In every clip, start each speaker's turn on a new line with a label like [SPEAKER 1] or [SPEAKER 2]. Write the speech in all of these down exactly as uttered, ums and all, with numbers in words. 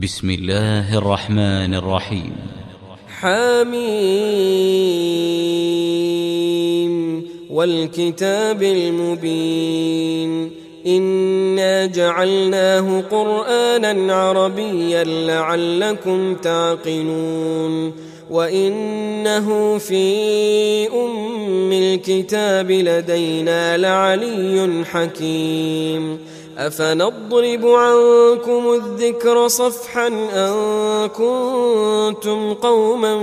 [SPEAKER 1] بسم الله الرحمن الرحيم.
[SPEAKER 2] حميم والكتاب المبين إنا جعلناه قرآنا عربيا لعلكم تعقلون وإنه في أم الكتاب لدينا لعلي حكيم أفنضرب عنكم الذكر صفحا أن كنتم قوما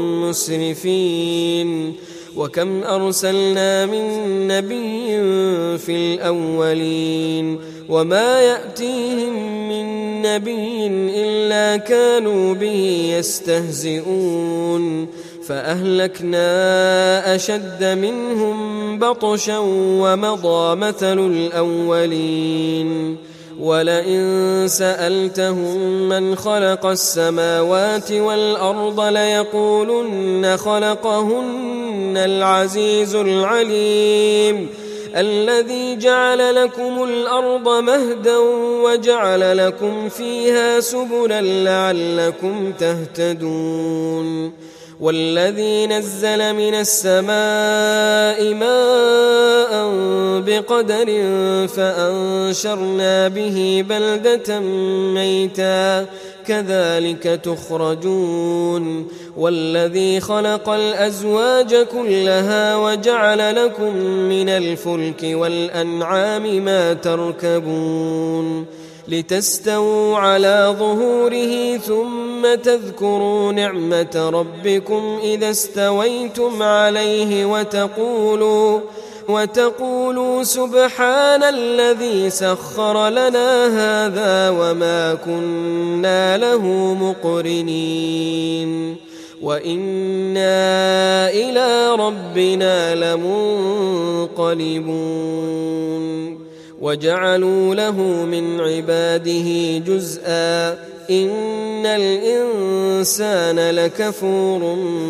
[SPEAKER 2] مسرفين وكم أرسلنا من نبي في الأولين وما يأتيهم من نبي إلا كانوا به يستهزئون فأهلكنا أشد منهم بطشا ومضى مثل الأولين ولئن سألتهم من خلق السماوات والأرض ليقولن خلقهن العزيز العليم الذي جعل لكم الأرض مهدا وجعل لكم فيها سبلا لعلكم تهتدون والذي نزل من السماء ماء بقدر فأنشرنا به بلدة ميتا كذلك تخرجون والذي خلق الأزواج كلها وجعل لكم من الفلك والأنعام ما تركبون لتستووا على ظهوره ثم تذكروا نعمة ربكم إذا استويتم عليه وتقولوا وتقولوا سبحان الذي سخر لنا هذا وما كنا له مقرنين وإنا إلى ربنا لمنقلبون وجعلوا له من عباده جزءا إن الإنسان لكفور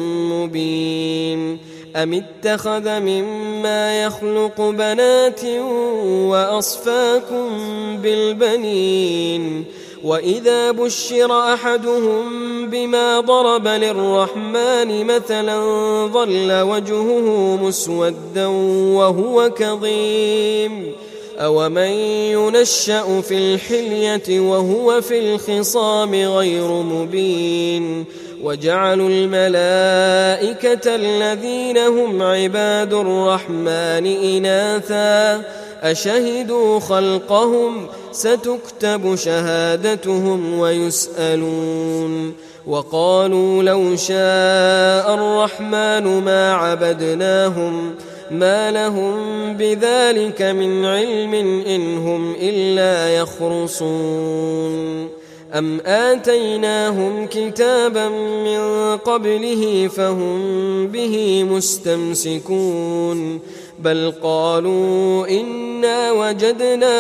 [SPEAKER 2] مبين أم اتخذ مما يخلق بنات وأصفاكم بالبنين وإذا بشر أحدهم بما ضرب للرحمن مثلا ظل وجهه مسودا وهو كظيم أومن ينشأ في الحلية وهو في الخصام غير مبين وجعلوا الملائكة الذين هم عباد الرحمن إناثا أشهدوا خلقهم ستكتب شهادتهم ويسألون وقالوا لو شاء الرحمن ما عبدناهم ما لهم بذلك من علم إن هم إلا يخرصون أم آتيناهم كتابا من قبله فهم به مستمسكون بل قالوا إنا وجدنا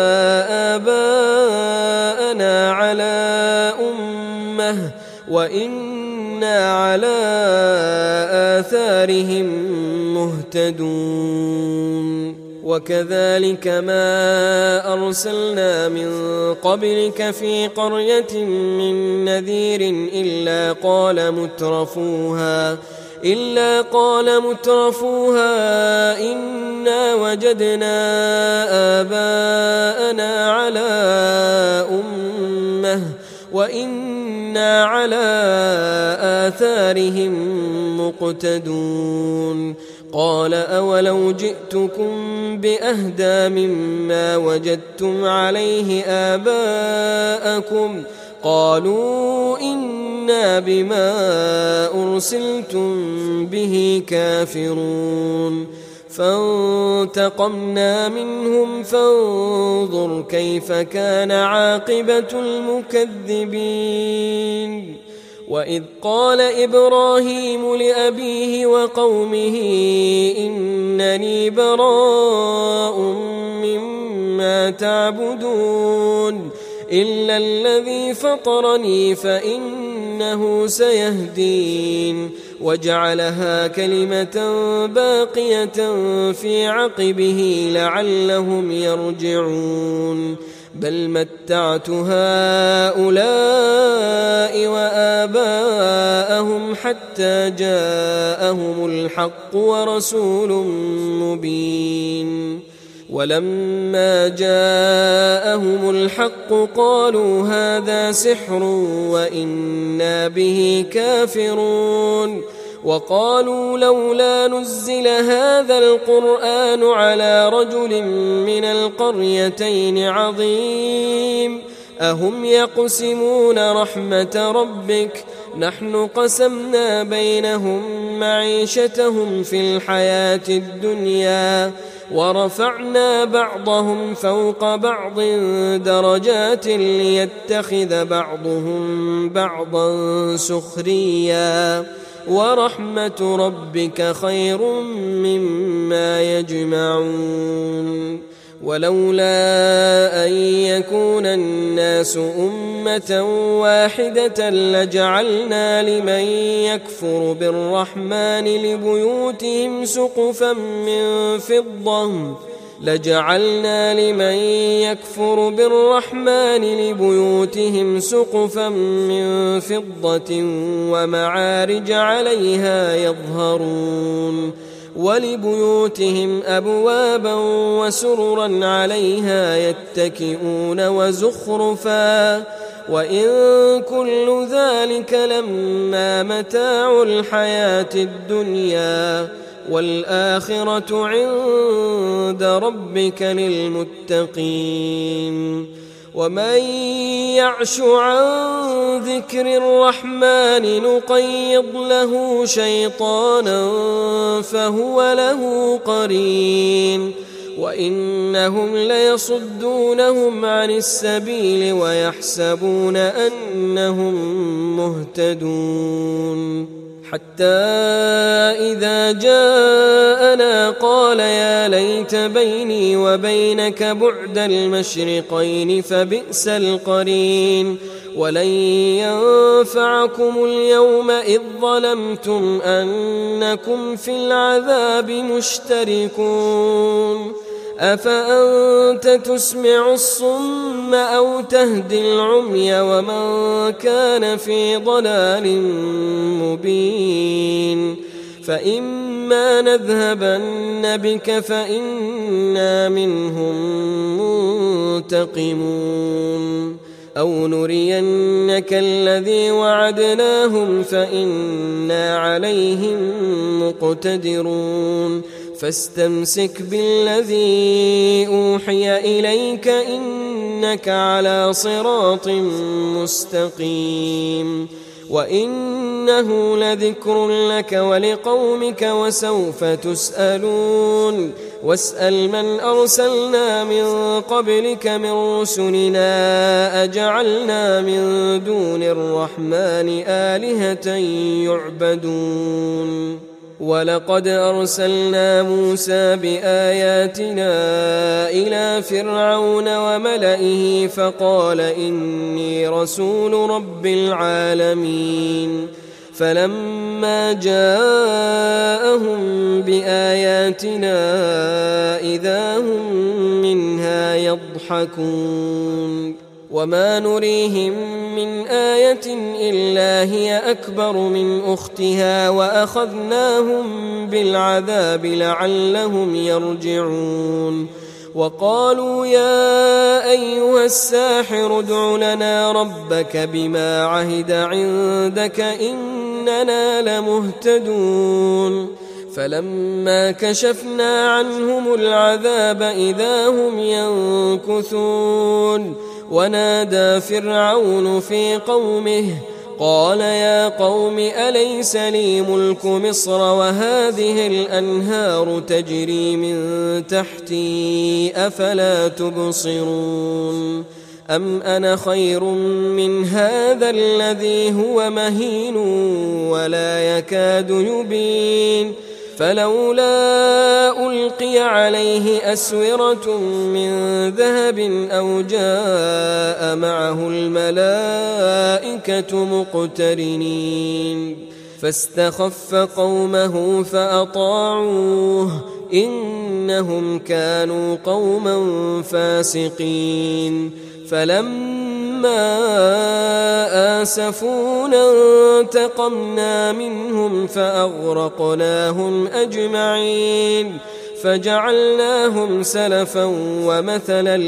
[SPEAKER 2] آباءنا على أمة وإنا على آثارهم مهتدون وكذلك ما أرسلنا من قبلك في قرية من نذير إلا قال مترفوها إلا قال مترفوها إنا وجدنا آباءنا على أمة وإنا على آثارهم مقتدون قال أولو جئتكم بأهدى مما وجدتم عليه آباءكم قالوا إنا بما أرسلتم به كافرون فانتقمنا منهم فانظر كيف كان عاقبة المكذبين وإذ قال إبراهيم لأبيه وقومه إنني براء مما تعبدون إلا الذي فطرني فإنه سيهدين وجعلها كلمة باقية في عقبه لعلهم يرجعون بل متعت هؤلاء وآباءهم حتى جاءهم الحق ورسول مبين ولما جاءهم الحق قالوا هذا سحر وإنا به كافرون وقالوا لولا نزل هذا القرآن على رجل من القريتين عظيم أهم يقسمون رحمة ربك نحن قسمنا بينهم معيشتهم في الحياة الدنيا ورفعنا بعضهم فوق بعض درجات ليتخذ بعضهم بعضا سخريا ورحمة ربك خير مما يجمعون ولولا أن يكون الناس أمة واحدة لجعلنا لمن يكفر بالرحمن لبيوتهم سقفا من فضة لجعلنا لمن يكفر بالرحمن لبيوتهم سقفا من فضة ومعارج عليها يظهرون ولبيوتهم أبوابا وسررا عليها يتكئون وزخرفا وإن كل ذلك لما متاع الحياة الدنيا والآخرة عند ربك للمتقين ومن يعش عن ذكر الرحمن نقيض له شيطانا فهو له قرين وإنهم ليصدونهم عن السبيل ويحسبون أنهم مهتدون حتى إذا جاءنا قال يا ليت بيني وبينك بعد المشرقين فبئس القرين ولن ينفعكم اليوم إذ ظلمتم أنكم في العذاب مشتركون أفأنت تسمع الصم أو تهدي العمي ومن كان في ضلال مبين فإما نذهبن بك فإنا منهم منتقمون أو نرينك الذي وعدناهم فإنا عليهم مقتدرون فاستمسك بالذي أوحي إليك إنك على صراط مستقيم وإنه لذكر لك ولقومك وسوف تسألون واسأل من أرسلنا من قبلك من رسلنا أجعلنا من دون الرحمن آلهة يعبدون ولقد أرسلنا موسى بآياتنا إلى فرعون وملئه فقال إني رسول رب العالمين فلما جاءهم بآياتنا إذا هم منها يضحكون وما نريهم من آية إلا هي أكبر من أختها وأخذناهم بالعذاب لعلهم يرجعون وقالوا يا أيها الساحر ادع لنا ربك بما عهد عندك إننا لمهتدون فلما كشفنا عنهم العذاب إذا هم ينكثون ونادى فرعون في قومه قال يا قوم أليس لي ملك مصر وهذه الأنهار تجري من تحتي أفلا تبصرون أم أنا خير من هذا الذي هو مهين ولا يكاد يبين فلولا ألقي عليه أسورة من ذهب أو جاء معه الملائكة مقترنين فاستخف قومه فأطاعوه إنهم كانوا قوما فاسقين فلما آسفونا انتقمنا منهم فأغرقناهم أجمعين فجعلناهم سلفا ومثلا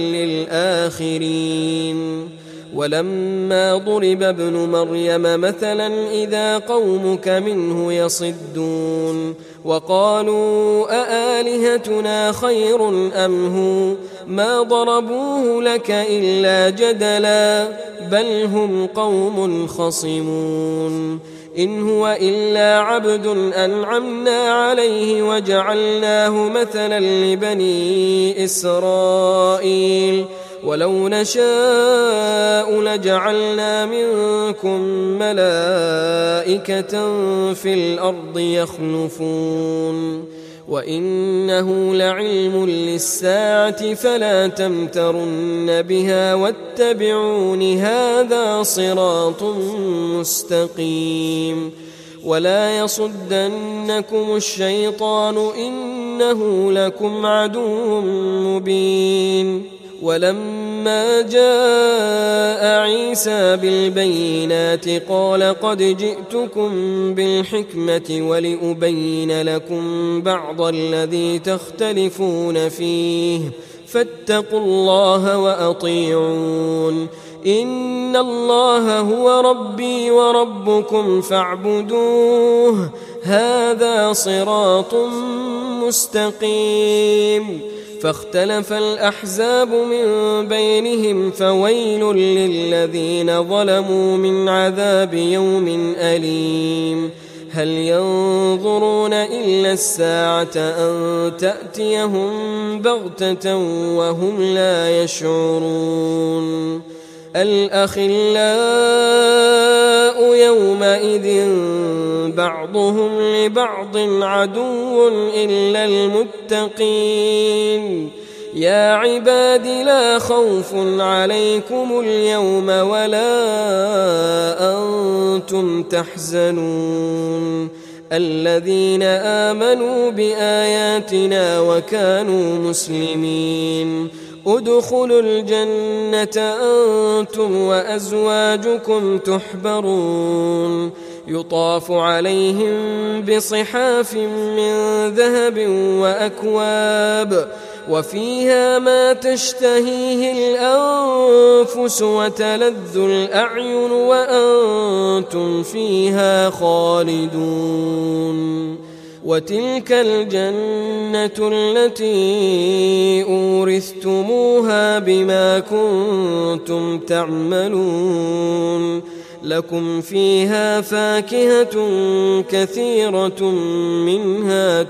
[SPEAKER 2] للآخرين ولما ضرب ابن مريم مثلا إذا قومك منه يصدون وقالوا أآلهتنا خير أم هو ما ضربوه لك إلا جدلا بل هم قوم خصمون إن هو إلا عبد أنعمنا عليه وجعلناه مثلا لبني إسرائيل ولو نشاء لجعلنا منكم ملائكة في الأرض يخلفون وإنه لعلم للساعة فلا تمترن بها واتبعون هذا صراط مستقيم ولا يصدنكم الشيطان إنه لكم عدو مبين ولما جاء عيسى بالبينات قال قد جئتكم بالحكمة ولأبين لكم بعض الذي تختلفون فيه فاتقوا الله وأطيعون إن الله هو ربي وربكم فاعبدوه هذا صراط مستقيم فاختلف الأحزاب من بينهم فويل للذين ظلموا من عذاب يوم أليم هل ينظرون إلا الساعة أن تأتيهم بغتة وهم لا يشعرون الأخلاء يومئذ بعضهم لبعض عدو إلا المتقين يا عباد لا خوف عليكم اليوم ولا أنتم تحزنون الذين آمنوا بآياتنا وكانوا مسلمين ادخلوا الجنة أنتم وأزواجكم تحبرون يطاف عليهم بصحاف من ذهب وأكواب وفيها ما تشتهيه الأنفس وتلذ الأعين وأنتم فيها خالدون وتلك الجنة التي أورثتموها بما كنتم تعملون لكم فيها فاكهة كثيرة منها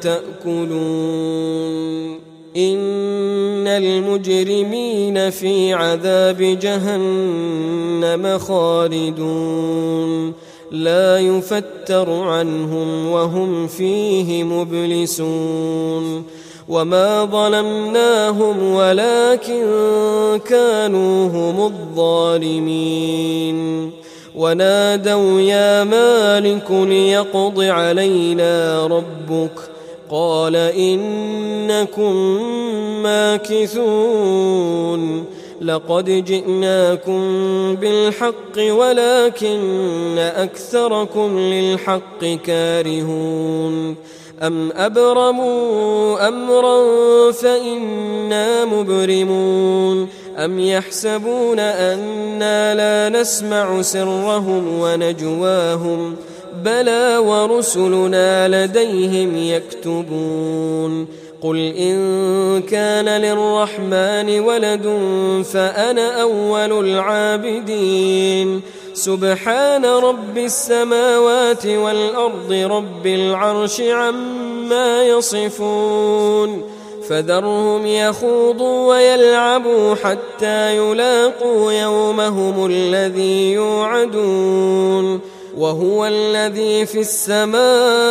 [SPEAKER 2] تأكلون إن المجرمين في عذاب جهنم خالدون لا يفتر عنهم وهم فيه مبلسون وما ظلمناهم ولكن كانوا هم الظالمين ونادوا يا مالك ليقض علينا ربك قال إنكم ماكثون لقد جئناكم بالحق ولكن أكثركم للحق كارهون أم أبرموا أمرا فإنا مبرمون أم يحسبون أنا لا نسمع سرهم ونجواهم بلى ورسلنا لديهم يكتبون قل إن كان للرحمن ولد فأنا أول العابدين سبحان رب السماوات والأرض رب العرش عما يصفون فذرهم يخوضوا ويلعبوا حتى يلاقوا يومهم الذي يوعدون وهو الذي في السماء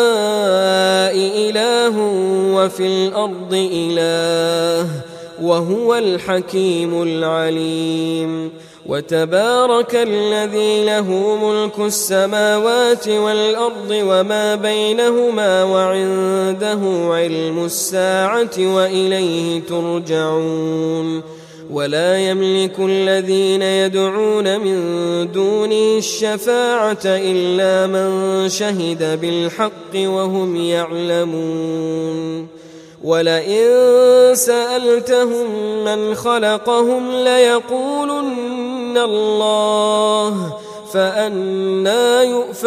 [SPEAKER 2] إله وفي الأرض إله وهو الحكيم العليم وتبارك الذي له ملك السماوات والأرض وما بينهما وعنده علم الساعة وإليه ترجعون ولا يملك الذين يدعون من دونه الشفاعة إلا من شهد بالحق وهم يعلمون ولئن سألتهم من خلقهم ليقولن الله فأنى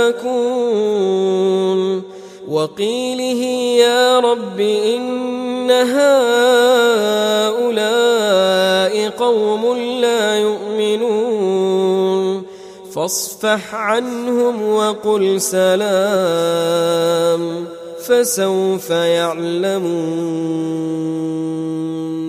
[SPEAKER 2] يؤفكون وقيله يا رب إن هؤلاء قوم لا يؤمنون فاصفح عنهم وقل سلام فسوف يعلمون.